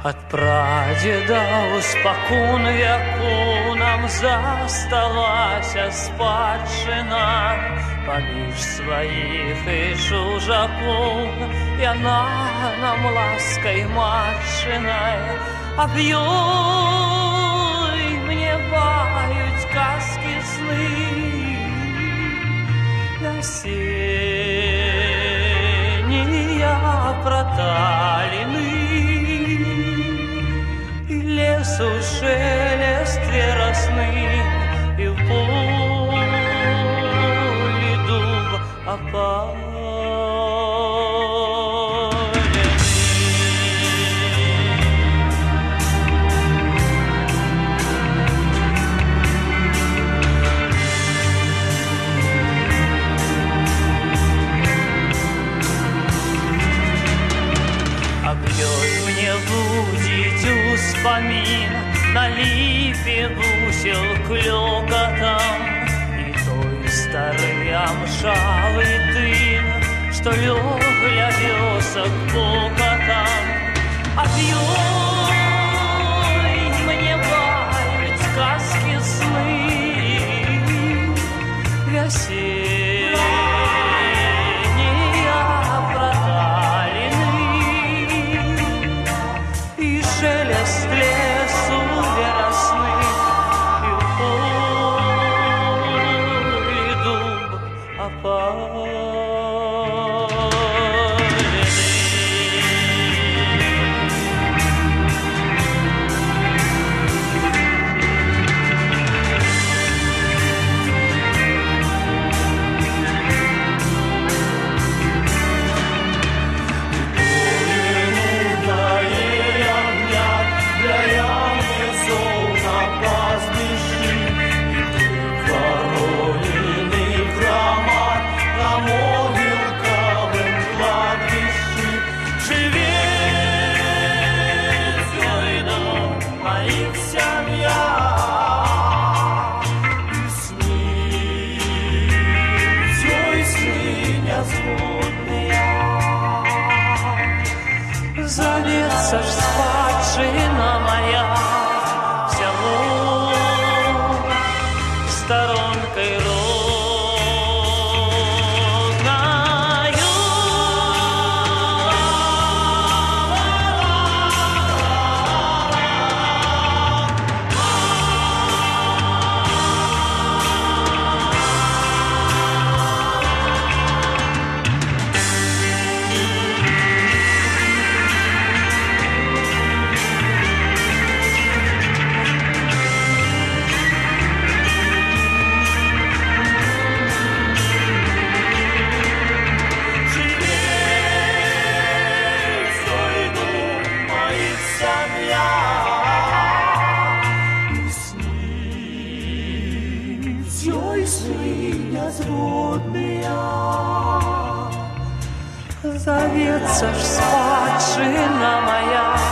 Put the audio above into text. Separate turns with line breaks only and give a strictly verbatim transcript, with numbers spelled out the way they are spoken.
От прадедаў спакон вяку нам засталася спадчына. Паміж сваіх і чужакоў яна нам ласкай матчынай. Аб ёй мне баюць казкі сны. Вясеннія праталіны і лесу шелест верасны, і в полі дуб опалены. Аб ёй мне будзіць успамін, на ліпе бусел клёкатам, і той стары амшавы дым, што лёг ля вёсак покатам. Аб ёй мне баюць казкі сны. Вясеннія праталіны і шелест лесу верасны, і в полі дуб опалены. Зовется ж спадщина моя всему сторонкой родною. Зовется ж спадщина моя